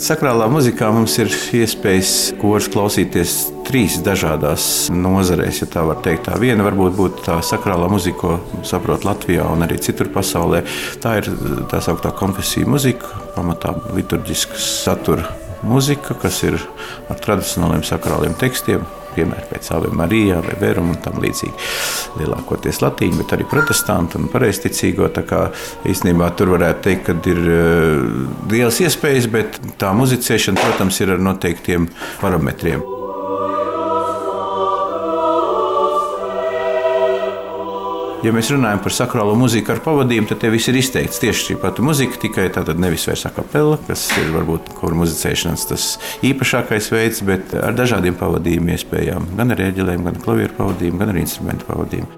Sakrālā muzikā mums ir iespējas korus klausīties 3 dažādās nozarēs, ja tā var teikt. Tā viena varbūt būtu tā sakrālā muzika, ko saprot Latvijā un arī citur pasaulē. Tā ir tā sauktā konfesija muzika, pamatā liturģiskas satura muzika, kas ir ar tradicionāliem sakrāliem tekstiem, piemēram, pēc Ave Marija vai Verum un tam līdzīgi. Lielākoties latīņu, bet arī protestantu un pareizticīgo. Tā kā īstenībā tur varētu teikt, ka ir lielas iespējas, bet tā muzicēšana, protams, ir ar noteiktiem parametriem. Ja mēs runājam par sakrālo muziku ar pavadījumu, tad te viss ir izteikts tieši šī pati muzika, tikai tātad nevis vairs a capella, kas ir varbūt koru muzicēšanas tas īpašākais veids, bet ar dažādiem pavadījumu iespējām, gan ar ērģelēm, gan ar klavieru pavadījumu, gan ar instrumentu pavadījumu.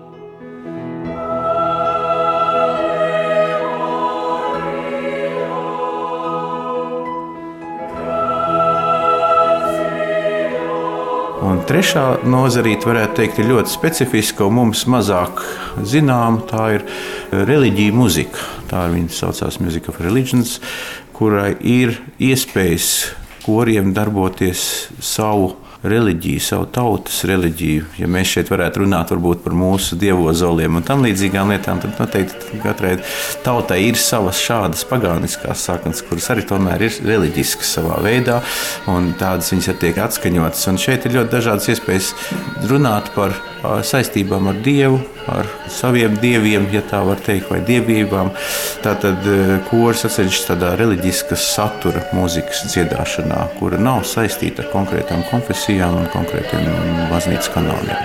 Un trešā nozarīte, varētu teikt, ir ļoti specifiska un mums mazāk zināma. Tā ir reliģija muzika. Tā viņa saucās Music of Religions, kurai ir iespējas koriem darboties savu reliģiju, savu tautas reliģiju. Ja mēs šeit varētu runāt varbūt par mūsu dievozoliem un tam līdzīgām lietām, tad noteikti katrai tautai ir savas šādas pagāniskās saknes, kuras arī tomēr ir reliģiskas savā veidā, un tādas viņas tiek atskaņotas. Un šeit ir ļoti dažādas iespējas runāt par saistībām ar Dievu, ar saviem dieviem, ja tā var teikt, vai dievībām. Tātad kors atsevišķi tādā reliģiskas satura mūzikas dziedāšanā, kura nav saistīta ar konkrētām konfesijām un konkrētiem baznīcas kanāliem.